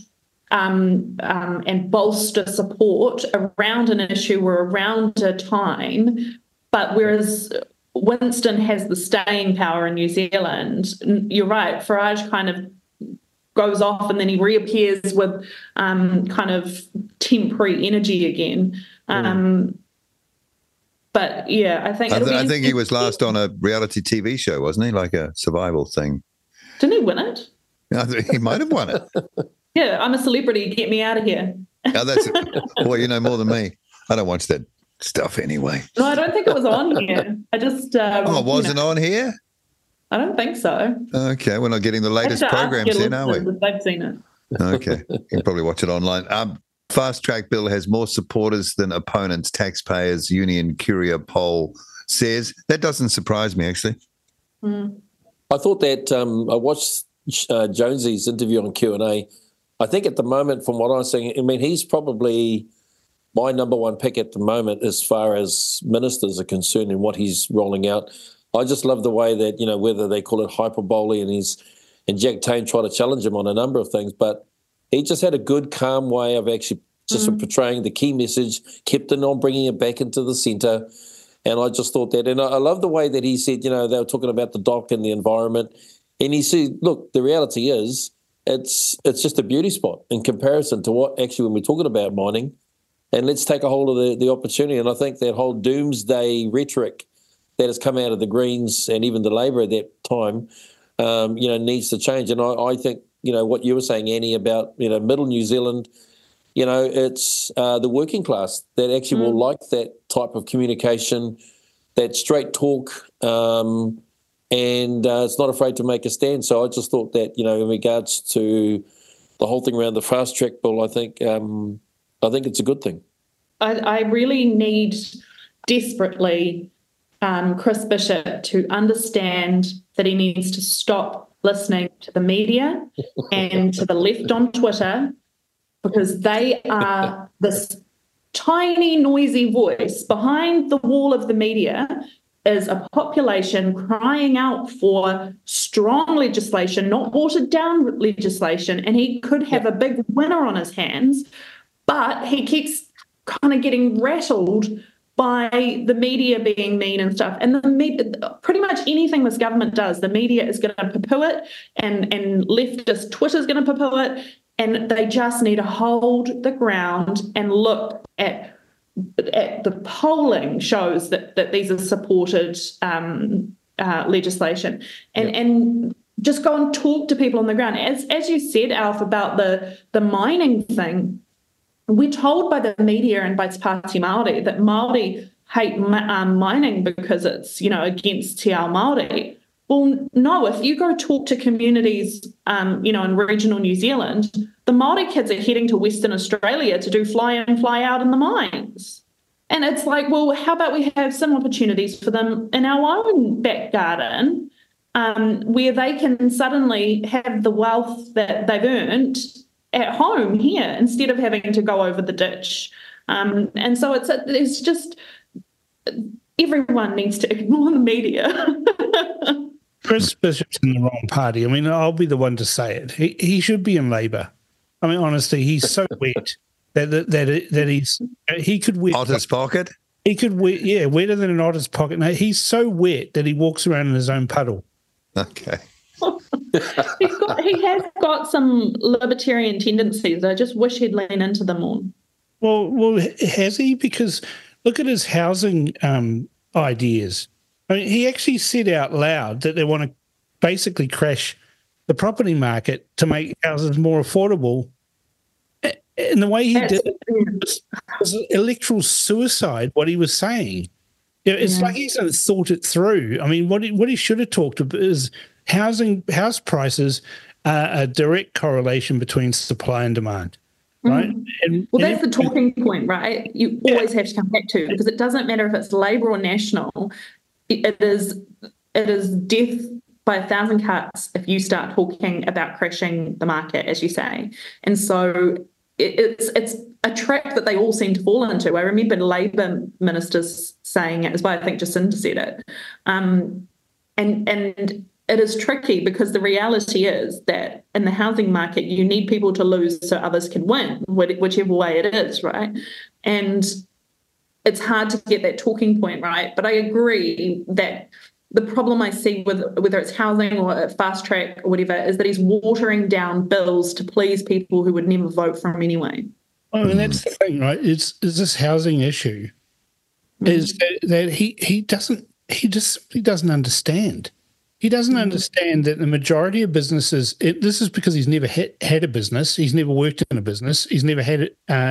and bolster support around an issue or around a time. But whereas Winston has the staying power in New Zealand, you're right, Farage kind of goes off and then he reappears with kind of temporary energy again. But yeah, I think he was last on a reality TV show, wasn't he? Like a survival thing. Didn't he win it? I think he might have won it. Yeah, I'm a celebrity. Get me out of here. Oh, that's well, you know more than me. I don't watch that stuff anyway. No, I don't think it was on here. I just it wasn't on here? I don't think so. Okay, we're not getting the latest programs in, are we? They've seen it. Okay, you can probably watch it online. Fast track bill has more supporters than opponents, taxpayers union Curia poll says. That doesn't surprise me, actually. I thought that I watched Jonesy's interview on Q&A. I think at the moment, from what I'm saying, I mean, he's probably my number one pick at the moment as far as ministers are concerned and what he's rolling out. I just love the way that, you know, whether they call it hyperbole and Jack Tame try to challenge him on a number of things, but he just had a good, calm way of actually just portraying the key message, kept it on bringing it back into the centre. And I just thought that, and I love the way that he said, you know, they were talking about the dock and the environment. And he said, look, the reality is it's just a beauty spot in comparison to what actually when we're talking about mining. And let's take a hold of the opportunity. And I think that whole doomsday rhetoric that has come out of the Greens and even the Labour at that time, you know, needs to change. And I think, you know, what you were saying, Annie, about, you know, middle New Zealand, you know, it's the working class that actually will like that type of communication, that straight talk, and it's not afraid to make a stand. So I just thought that, you know, in regards to the whole thing around the fast track bill, I think it's a good thing. I really need desperately Chris Bishop to understand that he needs to stop listening to the media and to the left on Twitter, because they are this tiny, noisy voice. Behind the wall of the media is a population crying out for strong legislation, not watered down legislation, and he could have a big winner on his hands, but he keeps kind of getting rattled by the media being mean and stuff. And the media, pretty much anything this government does, the media is going to poo-poo it, and leftist Twitter is going to poo-poo it, and they just need to hold the ground and look at the polling shows that these are supported legislation, and just go and talk to people on the ground. As you said, Alf, about the mining thing, we're told by the media and by Te Pāti Māori that Māori hate mining because it's, you know, against Te Ao Māori. Well, no, if you go talk to communities, you know, in regional New Zealand, the Māori kids are heading to Western Australia to do fly in, fly out in the mines. And it's like, well, how about we have some opportunities for them in our own back garden, where they can suddenly have the wealth that they've earned at home here instead of having to go over the ditch. And so it's just everyone needs to ignore the media. Chris Bishop's in the wrong party. I mean, I'll be the one to say it. He should be in Labour. I mean, honestly, he's so wet that he could wear Otter's pocket. He could wear, wetter than an otter's pocket. No, he's so wet that he walks around in his own puddle. Okay. He has got some libertarian tendencies. I just wish he'd lean into them more. Well, has he? Because look at his housing ideas. I mean, he actually said out loud that they want to basically crash the property market to make houses more affordable. And the way he did it was electoral suicide, what he was saying. You know, it's like he hasn't thought it through. I mean, what he should have talked about is house prices are a direct correlation between supply and demand, right? That's the talking point, right? You always have to come back to, because it doesn't matter if it's Labour or National. It is death by 1,000 cuts if you start talking about crashing the market, as you say. And so it's a trap that they all seem to fall into. I remember Labour ministers saying it as well. I think Jacinda said it. And it is tricky, because the reality is that in the housing market, you need people to lose so others can win, whichever way it is, right? And it's hard to get that talking point right. But I agree that the problem I see with whether it's housing or fast track or whatever is that he's watering down bills to please people who would never vote for him anyway. I mean, that's the thing, right? It's this housing issue is that he just simply doesn't understand. He doesn't understand that the majority of businesses, this is because he's never had a business. He's never worked in a business. He's never had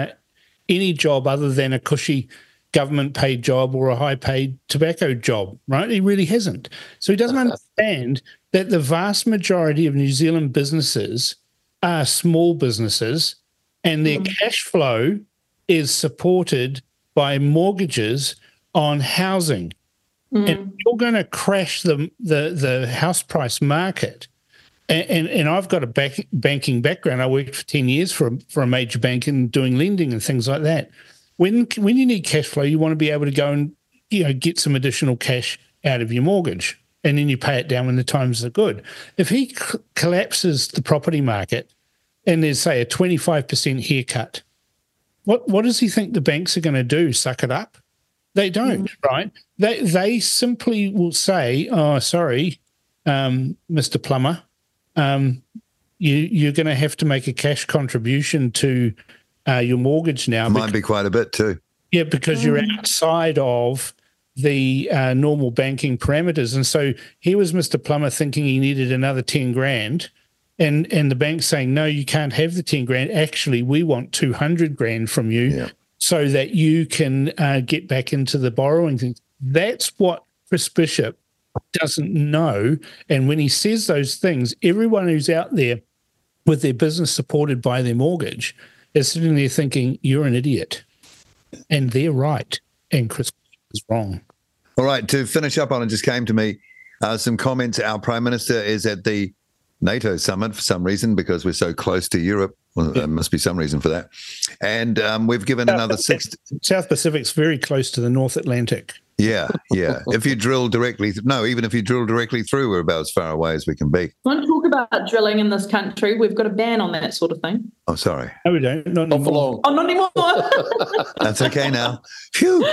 any job other than a cushy government-paid job or a high-paid tobacco job, right? He really hasn't. So he doesn't understand that the vast majority of New Zealand businesses are small businesses, and their cash flow is supported by mortgages on housing. And you're going to crash the house price market. And I've got a banking background. I worked for 10 years for a major bank and doing lending and things like that. When you need cash flow, you want to be able to go and get some additional cash out of your mortgage, and then you pay it down when the times are good. If he collapses the property market and there's, say, a 25% haircut, what does he think the banks are going to do? Suck it up? They don't, right? They simply will say, "Oh, sorry, Mr. Plumber, you're going to have to make a cash contribution to your mortgage now." Might be quite a bit too. Yeah, because you're outside of the normal banking parameters. And so here was Mr. Plummer thinking he needed another 10 grand, and the bank saying, "No, you can't have the 10 grand. Actually, we want 200 grand from you." Yeah. So that you can get back into the borrowing thing. That's what Chris Bishop doesn't know. And when he says those things, everyone who's out there with their business supported by their mortgage is sitting there thinking, you're an idiot. And they're right. And Chris is wrong. All right, to finish up on, it just came to me, some comments. Our Prime Minister is at the NATO summit for some reason, because we're so close to Europe. Well, there must be some reason for that. And we've given another South Pacific's very close to the North Atlantic. Yeah. If you drill directly, even if you drill directly through, we're about as far away as we can be. I want to talk about drilling in this country. We've got a ban on that sort of thing. Oh, sorry. No, we don't. Not anymore. Oh, not anymore. That's okay now. Phew.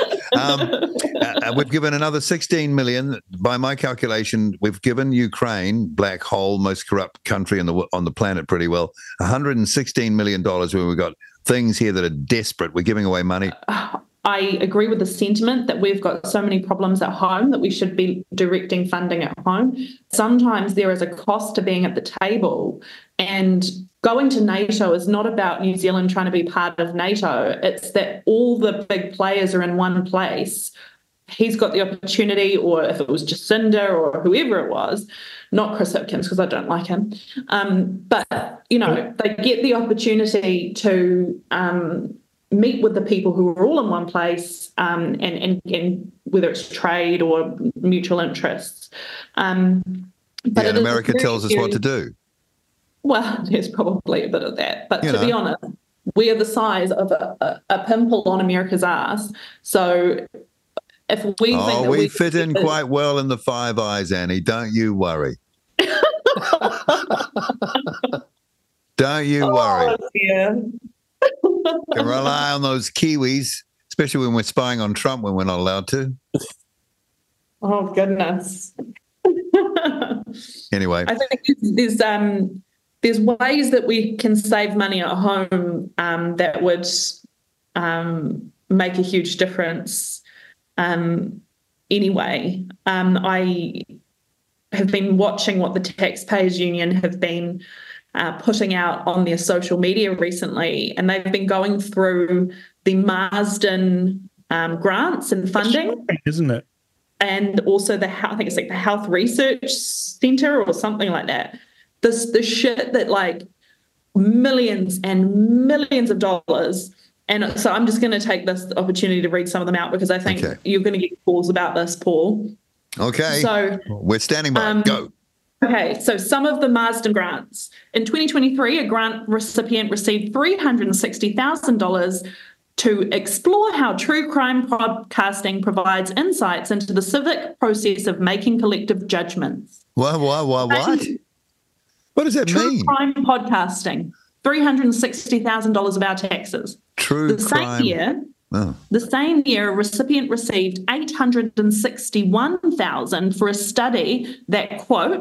We've given another 16 million. By my calculation, we've given Ukraine, black hole, most corrupt country on the planet, pretty well, $116 million when we've got things here that are desperate. We're giving away money. I agree with the sentiment that we've got so many problems at home that we should be directing funding at home. Sometimes there is a cost to being at the table, and going to NATO is not about New Zealand trying to be part of NATO. It's that all the big players are in one place. He's got the opportunity, or if it was Jacinda or whoever it was, not Chris Hipkins because I don't like him, but, they get the opportunity to meet with the people who are all in one place, and whether it's trade or mutual interests. But and America tells us what to do. Well, there's probably a bit of that. But to be honest, we are the size of a pimple on America's ass. So if we think that we fit in quite well in the Five Eyes, Annie. Don't you worry. Don't you worry. Yeah. Can rely on those Kiwis, especially when we're spying on Trump when we're not allowed to. Oh, goodness. Anyway. I think there's ways that we can save money at home that would make a huge difference anyway. I have been watching what the Taxpayers Union have been putting out on their social media recently, and they've been going through the Marsden grants and funding, isn't it? And also I think it's like the Health Research Centre or something like that. The shit that like millions and millions of dollars. And so I'm just going to take this opportunity to read some of them out because I think you're going to get calls about this, Paul. Okay. So we're standing by. Go. Okay, so some of the Marsden grants. In 2023, a grant recipient received $360,000 to explore how true crime podcasting provides insights into the civic process of making collective judgments. What? What does that mean? True crime podcasting, $360,000 of our taxes. True crime. The same year, a recipient received $861,000 for a study that, quote,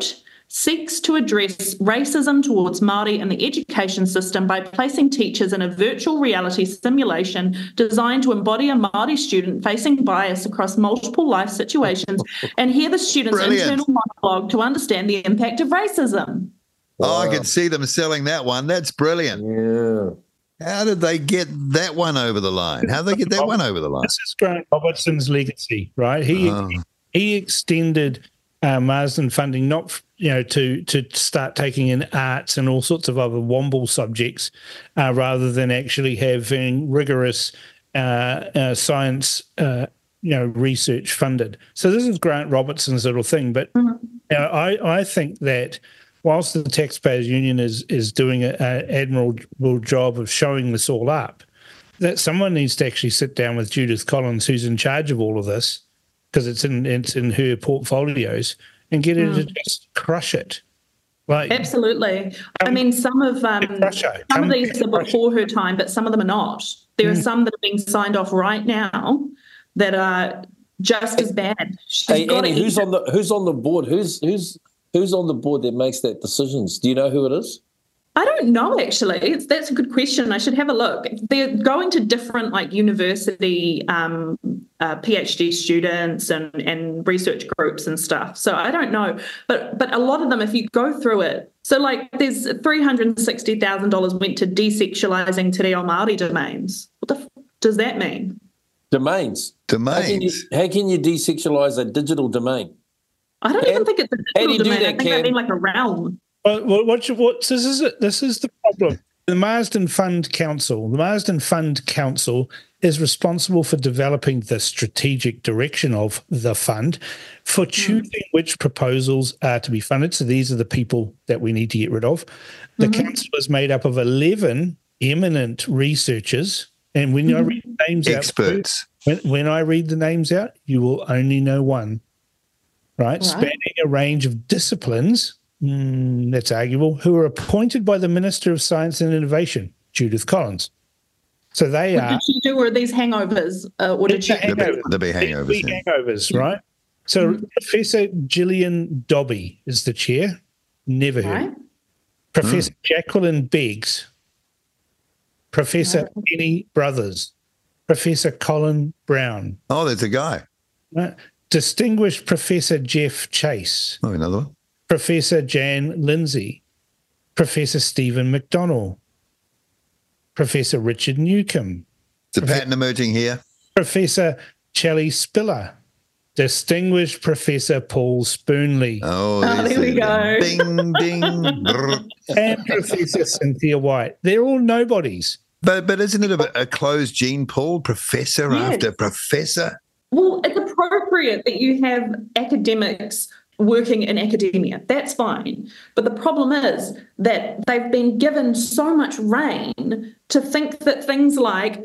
seeks to address racism towards Māori in the education system by placing teachers in a virtual reality simulation designed to embody a Māori student facing bias across multiple life situations and hear the student's internal monologue to understand the impact of racism. Oh, I can see them selling that one. That's brilliant. Yeah. How did they get that one over the line? How did they get that one over the line? This is Grant Robertson's legacy, right? He extended Marsden funding not to start taking in arts and all sorts of other Womble subjects, rather than actually having rigorous science research funded. So this is Grant Robertson's little thing. But I think that whilst the Taxpayers Union is doing an admirable job of showing this all up, that someone needs to actually sit down with Judith Collins, who's in charge of all of this, because it's in her portfolios, and get her to just crush it. Like, absolutely. I mean, some of these are before her time, but some of them are not. There are some that are being signed off right now that are just as bad. Hey, Annie, who's on the board? Who's on the board that makes that decisions? Do you know who it is? I don't know, actually. That's a good question. I should have a look. They're going to different university PhD students and research groups and stuff. So I don't know. But a lot of them, if you go through it, so there's $360,000 went to desexualizing Te Reo Māori domains. What the does that mean? Domains. How can you desexualize a digital domain? I don't even think it's a digital domain. I think they mean like a realm. Well, this is the problem. The Marsden Fund Council is responsible for developing the strategic direction of the fund, for choosing which proposals are to be funded. So these are the people that we need to get rid of. The council is made up of 11 eminent researchers, and when I read the names experts, when I read the names out, you will only know one, right? Spanning a range of disciplines. That's arguable, who are appointed by the Minister of Science and Innovation, Judith Collins. So they what did she do? Were these hangovers? Or did she? There'll be hangovers. Hangovers, right? So Professor Gillian Dobby is the chair. Never heard. Professor Jacqueline Beggs. Professor Penny Brothers. Professor Colin Brown. Oh, there's a guy. Distinguished Professor Jeff Chase. Oh, another one. Professor Jan Lindsay, Professor Stephen McDonnell, Professor Richard Newcomb. It's a pattern emerging here. Professor Shelley Spiller, distinguished Professor Paul Spoonley. Oh, there we go. Ding, ding. And Professor Cynthia White. They're all nobodies. But isn't it a closed gene pool, professor after professor? Well, it's appropriate that you have academics working in academia. That's fine. But the problem is that they've been given so much rein to think that things like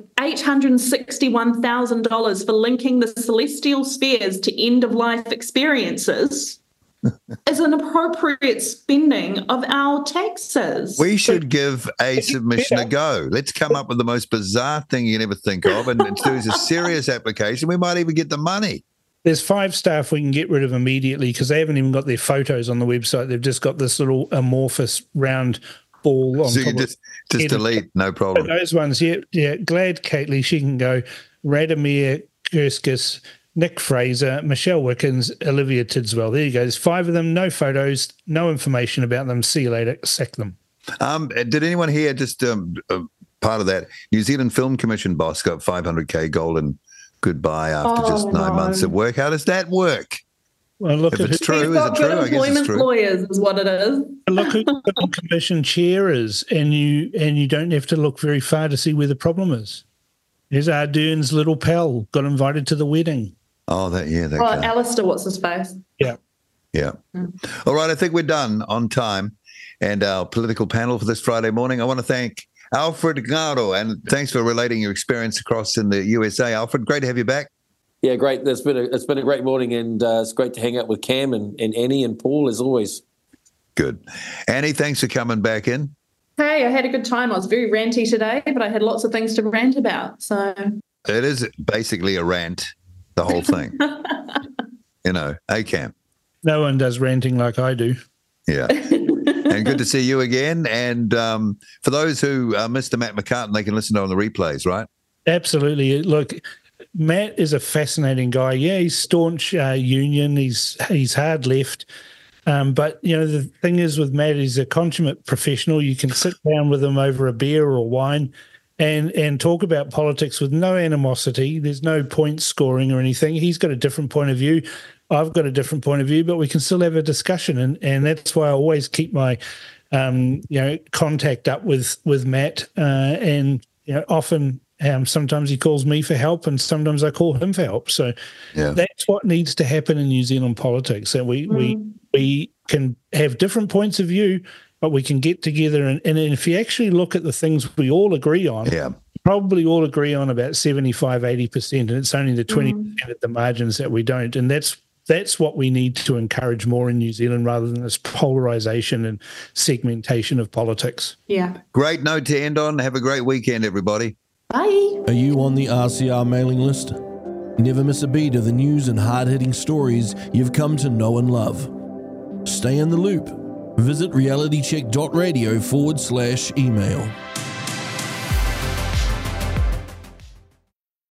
$861,000 for linking the celestial spheres to end-of-life experiences is an appropriate spending of our taxes. We should give a submission a go. Let's come up with the most bizarre thing you can ever think of and do a serious application. We might even get the money. There's 5 staff we can get rid of immediately because they haven't even got their photos on the website. They've just got this little amorphous round ball on so you top can just delete, no problem. Those ones, yeah. Glad Kately, she can go. Radomir Kurskis, Nick Fraser, Michelle Wickens, Olivia Tidswell. There you go. There's 5 of them, no photos, no information about them. See you later. Sack them. Did anyone hear just part of that? New Zealand Film Commission boss got $500K golden goodbye after just 9 months of work. How does that work? Well, look, if it's true, is it true? I guess it's true. Lawyers is what it is. Look who the Film Commission chair is, and you don't have to look very far to see where the problem is. There's Ardern's little pal got invited to the wedding. Oh, that guy. Alistair, what's his face? Yeah. All right, I think we're done on time. And our political panel for this Friday morning, I want to thank Alfred Ngaro, and thanks for relating your experience across in the USA. Alfred, great to have you back. Yeah, great. It's been a great morning, and it's great to hang out with Cam and Annie and Paul as always. Good. Annie, thanks for coming back in. Hey, I had a good time. I was very ranty today, but I had lots of things to rant about. So it is basically a rant, the whole thing. Cam? No one does ranting like I do. Yeah. And good to see you again. And for those who missed the Matt McCartan, they can listen on the replays, right? Absolutely. Look, Matt is a fascinating guy. Yeah, he's staunch union. He's hard left. But, the thing is with Matt, he's a consummate professional. You can sit down with him over a beer or wine and talk about politics with no animosity. There's no point scoring or anything. He's got a different point of view. I've got a different point of view, but we can still have a discussion. And that's why I always keep my, contact up with Matt. And often sometimes he calls me for help and sometimes I call him for help. So that's what needs to happen in New Zealand politics, that we can have different points of view, but we can get together. And if you actually look at the things we all agree on, probably all agree on about 75, 80%, and it's only the 20% at the margins that we don't. And that's what we need to encourage more in New Zealand, rather than this polarization and segmentation of politics. Yeah. Great note to end on. Have a great weekend, everybody. Bye. Are you on the RCR mailing list? Never miss a beat of the news and hard-hitting stories you've come to know and love. Stay in the loop. Visit realitycheck.radio/email.